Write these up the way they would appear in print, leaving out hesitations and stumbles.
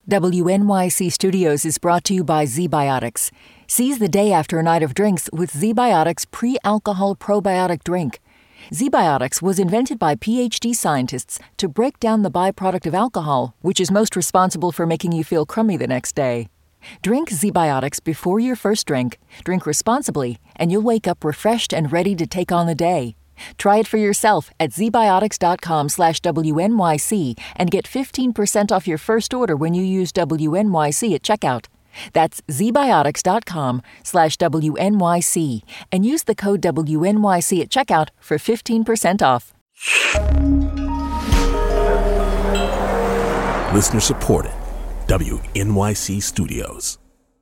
WNYC Studios is brought to you by ZBiotics. Seize the day after a night of drinks with ZBiotics pre-alcohol probiotic drink. ZBiotics was invented by PhD scientists to break down the byproduct of alcohol, which is most responsible for making you feel crummy the next day. Drink ZBiotics before your first drink, drink responsibly, and you'll wake up refreshed and ready to take on the day. Try it for yourself at zbiotics.com/WNYC and get 15% off your first order when you use WNYC at checkout. That's zbiotics.com/WNYC and use the code WNYC at checkout for 15% off. Listener supported. WNYC Studios.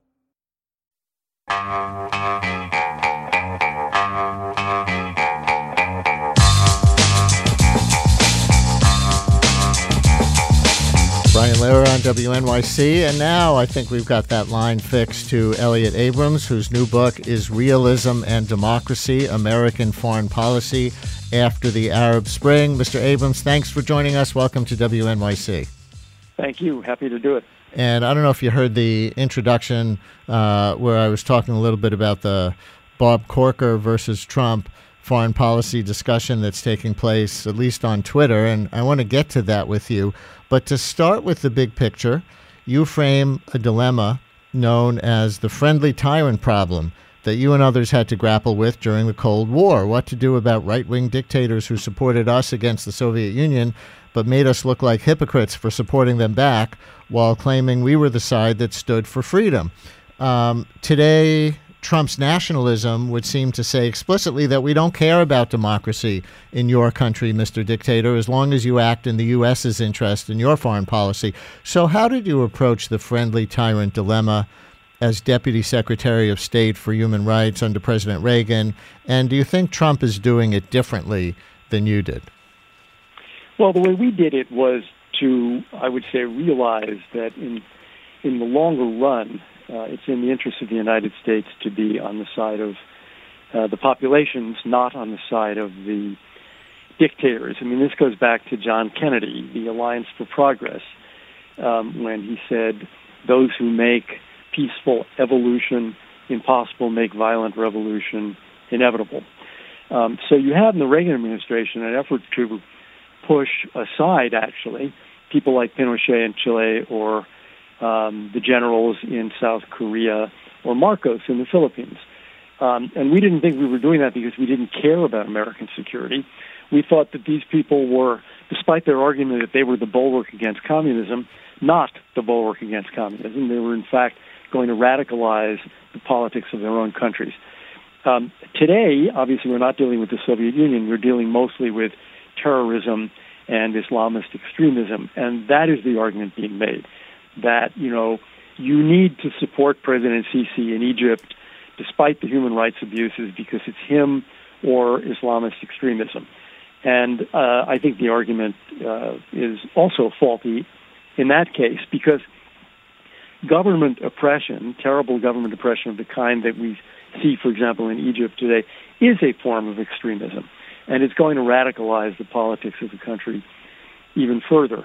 Brian Lehrer on WNYC, and now I think we've got that line fixed to Elliot Abrams, whose new book is Realism and Democracy, American Foreign Policy After the Arab Spring. Mr. Abrams, thanks for joining us. Welcome to WNYC. Thank you. Happy to do it. And I don't know if you heard the introduction where I was talking a little bit about the Bob Corker versus Trump foreign policy discussion that's taking place, at least on Twitter, and I want to get to that with you. But to start with the big picture, you frame a dilemma known as the friendly tyrant problem that you and others had to grapple with during the Cold War. What to do about right-wing dictators who supported us against the Soviet Union but made us look like hypocrites for supporting them back while claiming we were the side that stood for freedom. Today, Trump's nationalism would seem to say explicitly that we don't care about democracy in your country, Mr. Dictator, as long as you act in the U.S.'s interest in your foreign policy. So how did you approach the friendly tyrant dilemma as Deputy Secretary of State for Human Rights under President Reagan? And do you think Trump is doing it differently than you did? Well, the way we did it was to, I would say, realize that in the longer run, it's in the interest of the United States to be on the side of the populations, not on the side of the dictators. I mean, this goes back to John Kennedy, the Alliance for Progress, when he said, those who make peaceful evolution impossible make violent revolution inevitable. So you have in the Reagan administration an effort to push aside, actually, people like Pinochet in Chile or the generals in South Korea or Marcos in the Philippines. And we didn't think we were doing that because we didn't care about American security. We thought that these people were, despite their argument that they were the bulwark against communism, not the bulwark against communism. They were, in fact, going to radicalize the politics of their own countries. Today, obviously, we're not dealing with the Soviet Union. We're dealing mostly with terrorism and Islamist extremism, and that is the argument being made, that, you need to support President Sisi in Egypt despite the human rights abuses because it's him or Islamist extremism. And I think the argument is also faulty in that case because government oppression, terrible government oppression of the kind that we see, for example, in Egypt today, is a form of extremism. And it's going to radicalize the politics of the country even further.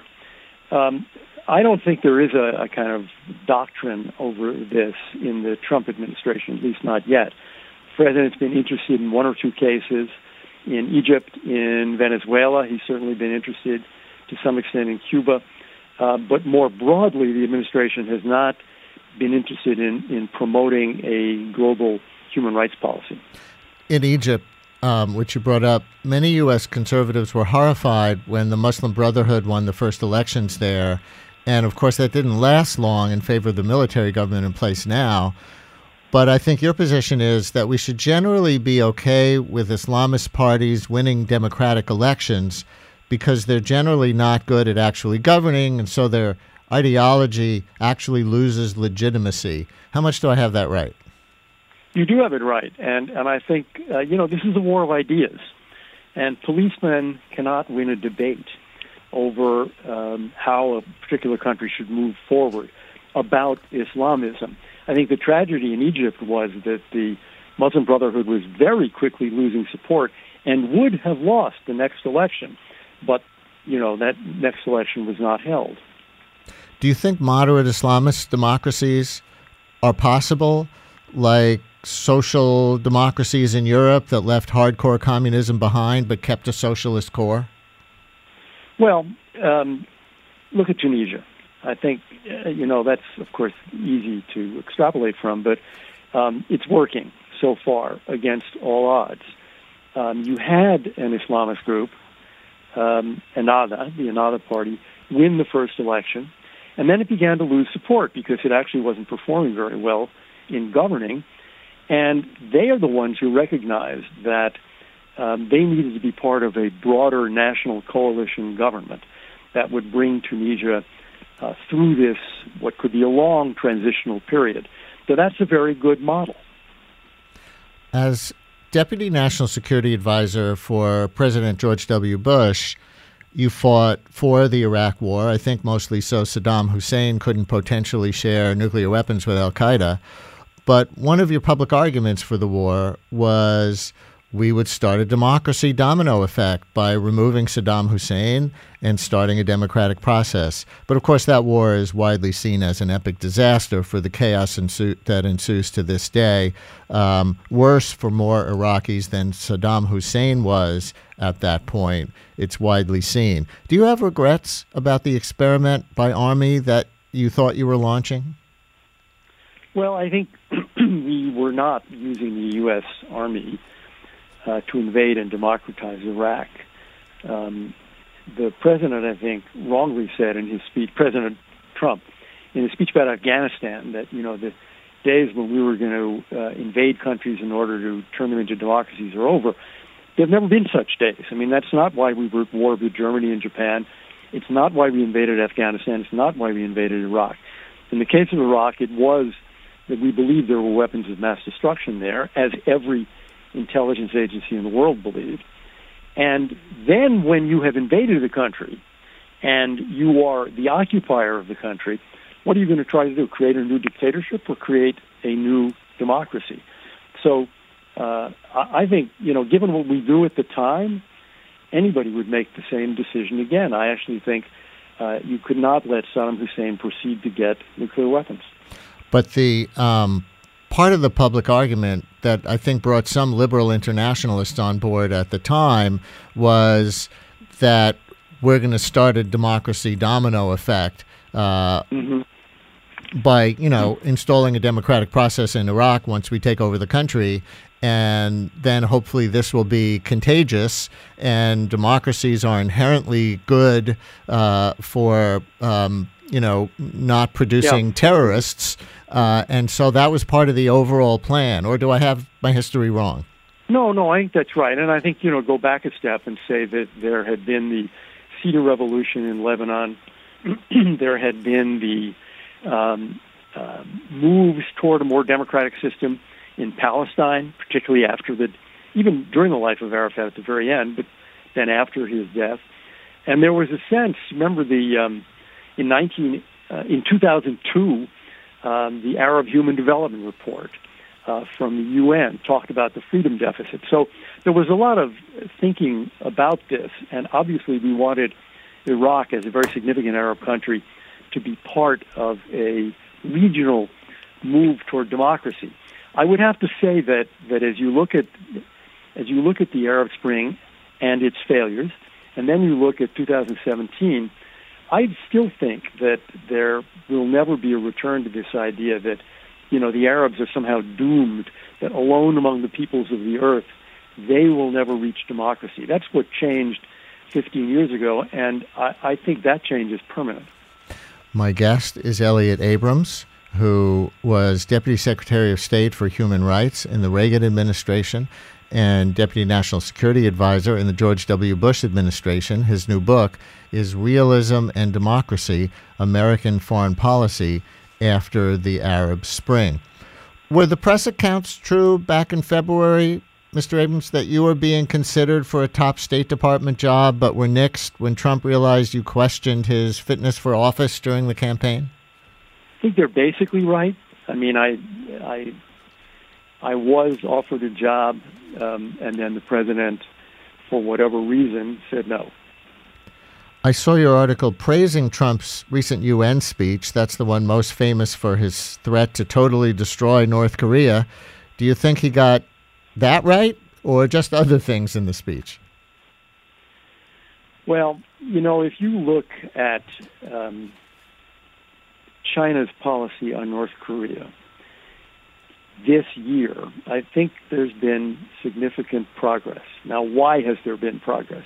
I don't think there is a kind of doctrine over this in the Trump administration, at least not yet. The president's been interested in one or two cases in Egypt, in Venezuela. He's certainly been interested to some extent in Cuba. But more broadly, the administration has not been interested in promoting a global human rights policy. In Egypt, which you brought up, many U.S. conservatives were horrified when the Muslim Brotherhood won the first elections there. And, of course, that didn't last long in favor of the military government in place now. But I think your position is that we should generally be okay with Islamist parties winning democratic elections because they're generally not good at actually governing, and so their ideology actually loses legitimacy. How much do I have that right? You do have it right, and I think, this is a war of ideas, and policemen cannot win a debate over how a particular country should move forward about Islamism. I think the tragedy in Egypt was that the Muslim Brotherhood was very quickly losing support and would have lost the next election, but, that next election was not held. Do you think moderate Islamist democracies are possible, like social democracies in Europe that left hardcore communism behind but kept a socialist core? Well, look at Tunisia. I think, that's, of course, easy to extrapolate from, but it's working so far against all odds. You had an Islamist group, Ennahda, the Ennahda Party, win the first election, and then it began to lose support because it actually wasn't performing very well in governing. And they are the ones who recognized that they needed to be part of a broader national coalition government that would bring Tunisia through this, what could be a long transitional period. So that's a very good model. As Deputy National Security Advisor for President George W. Bush, you fought for the Iraq War. I think mostly so Saddam Hussein couldn't potentially share nuclear weapons with al-Qaeda. But one of your public arguments for the war was we would start a democracy domino effect by removing Saddam Hussein and starting a democratic process. But of course, that war is widely seen as an epic disaster for the chaos that ensues to this day. Worse for more Iraqis than Saddam Hussein was at that point. It's widely seen. Do you have regrets about the experiment by Army that you thought you were launching? Well, I think we were not using the U.S. Army to invade and democratize Iraq. The president, I think, wrongly said in his speech, President Trump, in his speech about Afghanistan, that, the days when we were going to invade countries in order to turn them into democracies are over. There have never been such days. I mean, that's not why we were at war with Germany and Japan. It's not why we invaded Afghanistan. It's not why we invaded Iraq. In the case of Iraq, it was that we believed there were weapons of mass destruction there, as every intelligence agency in the world believed. And then when you have invaded the country and you are the occupier of the country, what are you going to try to do? Create a new dictatorship or create a new democracy? So I think, given what we knew at the time, anybody would make the same decision again. I actually think you could not let Saddam Hussein proceed to get nuclear weapons. But the part of the public argument that I think brought some liberal internationalists on board at the time was that we're going to start a democracy domino effect by, installing a democratic process in Iraq once we take over the country. And then hopefully this will be contagious, and democracies are inherently good for, not producing terrorists. And so that was part of the overall plan. Or do I have my history wrong? No, I think that's right. And I think, go back a step and say that there had been the Cedar Revolution in Lebanon. There had been the moves toward a more democratic system in Palestine, particularly even during the life of Arafat at the very end, but then after his death. And there was a sense, remember in 2002, the Arab Human Development Report from the UN talked about the freedom deficit. So there was a lot of thinking about this, and obviously we wanted Iraq, as a very significant Arab country, to be part of a regional move toward democracy. I would have to say that as you look at the Arab Spring and its failures, and then you look at 2017, I still think that there will never be a return to this idea that, the Arabs are somehow doomed, that alone among the peoples of the earth, they will never reach democracy. That's what changed 15 years ago, and I think that change is permanent. My guest is Elliott Abrams, who was Deputy Secretary of State for Human Rights in the Reagan administration and Deputy National Security Advisor in the George W. Bush administration. His new book is Realism and Democracy, American Foreign Policy After the Arab Spring. Were the press accounts true back in February, Mr. Abrams, that you were being considered for a top State Department job but were nixed when Trump realized you questioned his fitness for office during the campaign? I think they're basically right. I mean, I was offered a job, and then the president, for whatever reason, said no. I saw your article praising Trump's recent UN speech. That's the one most famous for his threat to totally destroy North Korea. Do you think he got that right, or just other things in the speech? Well, if you look at China's policy on North Korea this year, I think there's been significant progress. Now, why has there been progress?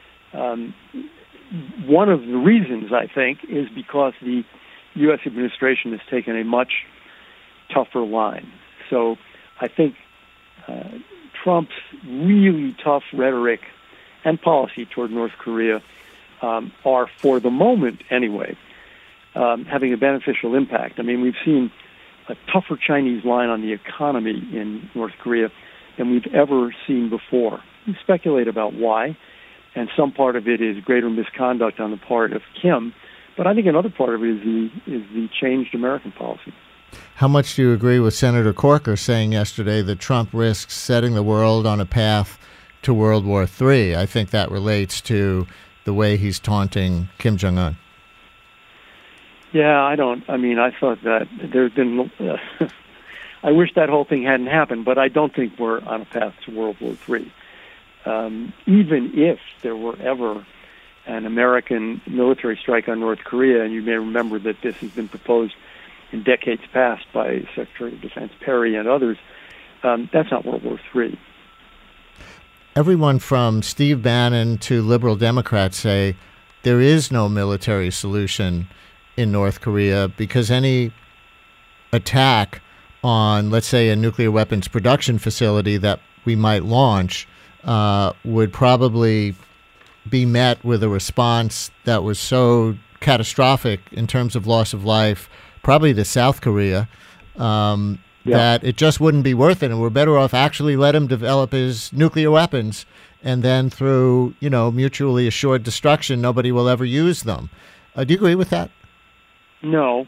One of the reasons, I think, is because the U.S. administration has taken a much tougher line. So I think Trump's really tough rhetoric and policy toward North Korea are, for the moment anyway, having a beneficial impact. I mean, we've seen a tougher Chinese line on the economy in North Korea than we've ever seen before. We speculate about why, and some part of it is greater misconduct on the part of Kim, but I think another part of it is the changed American policy. How much do you agree with Senator Corker saying yesterday that Trump risks setting the world on a path to World War III? I think that relates to the way he's taunting Kim Jong-un. Yeah, I thought that there's been... I wish that whole thing hadn't happened, but I don't think we're on a path to World War III. Even if there were ever an American military strike on North Korea, and you may remember that this has been proposed in decades past by Secretary of Defense Perry and others, that's not World War III. Everyone from Steve Bannon to liberal Democrats say there is no military solution in North Korea because any attack on, let's say, a nuclear weapons production facility that we might launch would probably be met with a response that was so catastrophic in terms of loss of life, probably to South Korea, that it just wouldn't be worth it. And we're better off actually let him develop his nuclear weapons, and then through, mutually assured destruction, nobody will ever use them. Do you agree with that? No.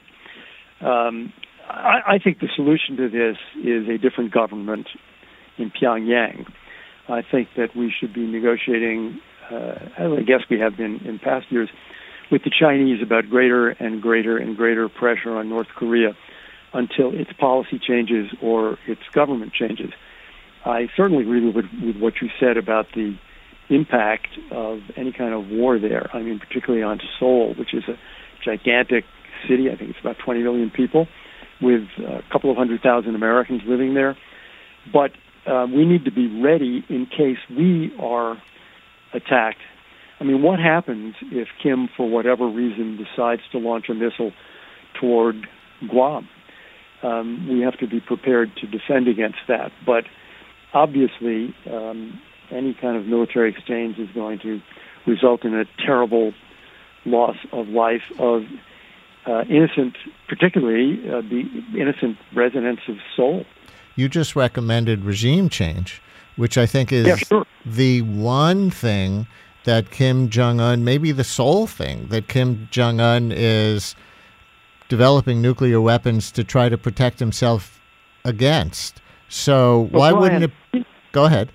I think the solution to this is a different government in Pyongyang. I think that we should be negotiating, as I guess we have been in past years, with the Chinese about greater and greater and greater pressure on North Korea until its policy changes or its government changes. I certainly agree with what you said about the impact of any kind of war there. I mean, particularly on Seoul, which is a gigantic city. I think it's about 20 million people with a couple of 100,000 Americans living there. But we need to be ready in case we are attacked. I mean, what happens if Kim, for whatever reason, decides to launch a missile toward Guam? We have to be prepared to defend against that. But obviously, any kind of military exchange is going to result in a terrible loss of life of innocent, particularly the innocent residents of Seoul. You just recommended regime change, which I think is the one thing that Kim Jong-un, maybe the sole thing that Kim Jong-un is developing nuclear weapons to try to protect himself against. So why wouldn't it? Go ahead.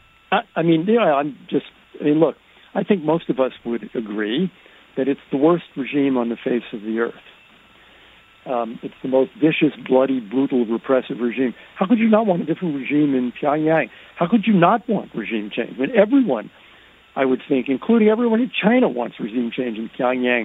Look, I think most of us would agree that it's the worst regime on the face of the earth. It's the most vicious, bloody, brutal, repressive regime. How could you not want a different regime in Pyongyang? How could you not want regime change? When everyone, I would think, including everyone in China, wants regime change in Pyongyang.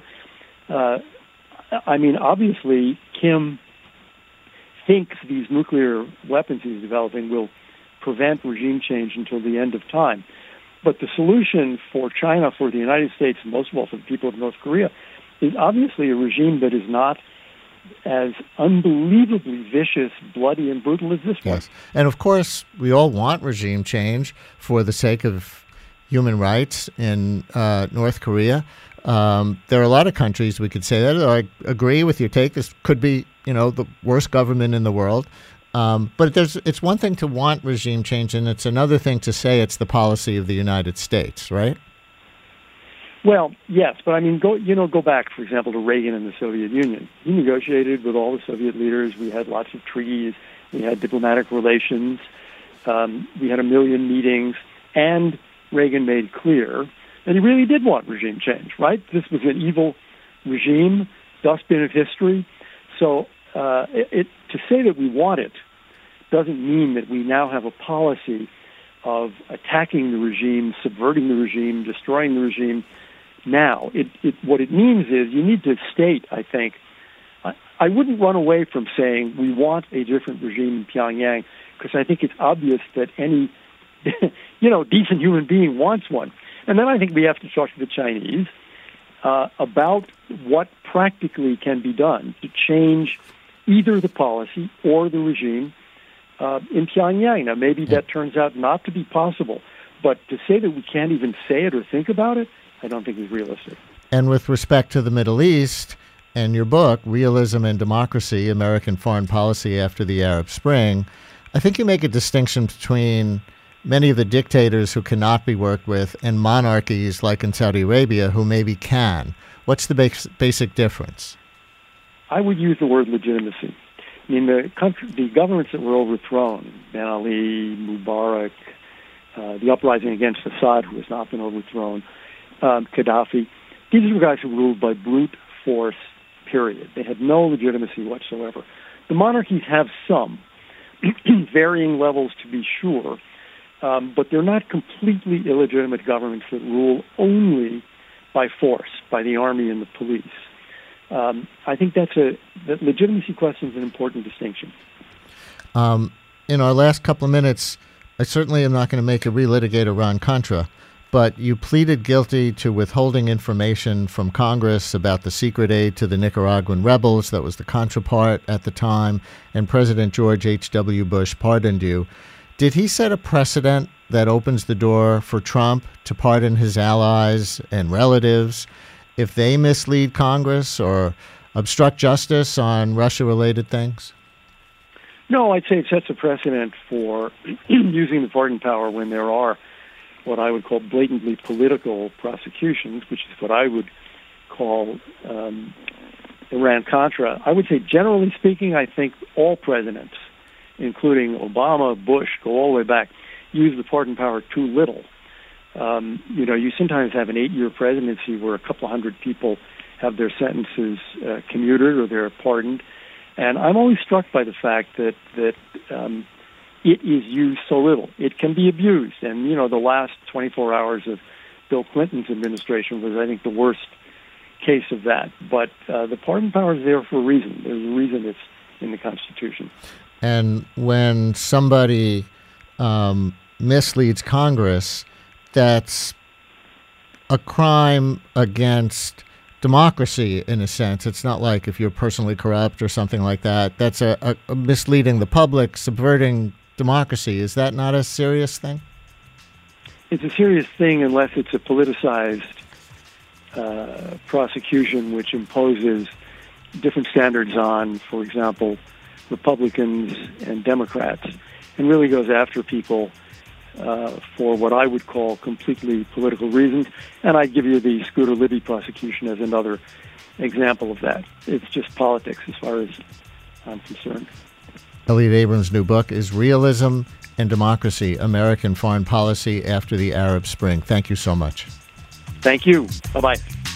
Obviously, Kim thinks these nuclear weapons he's developing will prevent regime change until the end of time. But the solution for China, for the United States, and most of all for the people of North Korea, is obviously a regime that is not as unbelievably vicious, bloody, and brutal as this one. Yes. And of course, we all want regime change for the sake of human rights in North Korea. There are a lot of countries we could say that. I agree with your take. This could be, the worst government in the world. But it's one thing to want regime change, and it's another thing to say it's the policy of the United States, right? Well, yes, but go back, for example, to Reagan and the Soviet Union. He negotiated with all the Soviet leaders. We had lots of treaties. We had diplomatic relations. We had 1 million meetings. And Reagan made clear And he really did want regime change, right? This was an evil regime, dustbin of history. So to say that we want it doesn't mean that we now have a policy of attacking the regime, subverting the regime, destroying the regime now. What it means is you need to state, I think, I wouldn't run away from saying we want a different regime in Pyongyang, because I think it's obvious that any decent human being wants one. And then I think we have to talk to the Chinese about what practically can be done to change either the policy or the regime in Pyongyang. Now, maybe that turns out not to be possible, but to say that we can't even say it or think about it, I don't think is realistic. And with respect to the Middle East and your book, Realism and Democracy, American Foreign Policy After the Arab Spring, I think you make a distinction between many of the dictators who cannot be worked with and monarchies like in Saudi Arabia who maybe can. What's the basic difference? I would use the word legitimacy. I mean, the governments that were overthrown, Ben Ali, Mubarak, the uprising against Assad, who has not been overthrown, Gaddafi, these were guys who ruled by brute force, period. They had no legitimacy whatsoever. The monarchies have some, varying levels to be sure, but they're not completely illegitimate governments that rule only by force, by the army and the police. I think that legitimacy question is an important distinction. In our last couple of minutes, I certainly am not going to make you relitigate Iran-Contra, but you pleaded guilty to withholding information from Congress about the secret aid to the Nicaraguan rebels. That was the Contra part at the time, and President George H.W. Bush pardoned you. Did he set a precedent that opens the door for Trump to pardon his allies and relatives if they mislead Congress or obstruct justice on Russia-related things? No, I'd say it sets a precedent for using the pardon power when there are what I would call blatantly political prosecutions, which is what I would call Iran-Contra. I would say, generally speaking, I think all presidents, including Obama, Bush, go all the way back, use the pardon power too little. You sometimes have an 8-year presidency where a couple hundred people have their sentences commuted or they're pardoned. And I'm always struck by the fact that it is used so little. It can be abused. And, the last 24 hours of Bill Clinton's administration was, I think, the worst case of that. But the pardon power is there for a reason. There's a reason it's in the Constitution. And when somebody misleads Congress, that's a crime against democracy, in a sense. It's not like if you're personally corrupt or something like that. That's a misleading the public, subverting democracy. Is that not a serious thing? It's a serious thing unless it's a politicized prosecution which imposes different standards on, for example, Republicans and Democrats, and really goes after people for what I would call completely political reasons. And I'd give you the Scooter Libby prosecution as another example of that. It's just politics as far as I'm concerned. Elliot Abrams' new book is Realism and Democracy, American Foreign Policy After the Arab Spring. Thank you so much. Thank you. Bye-bye.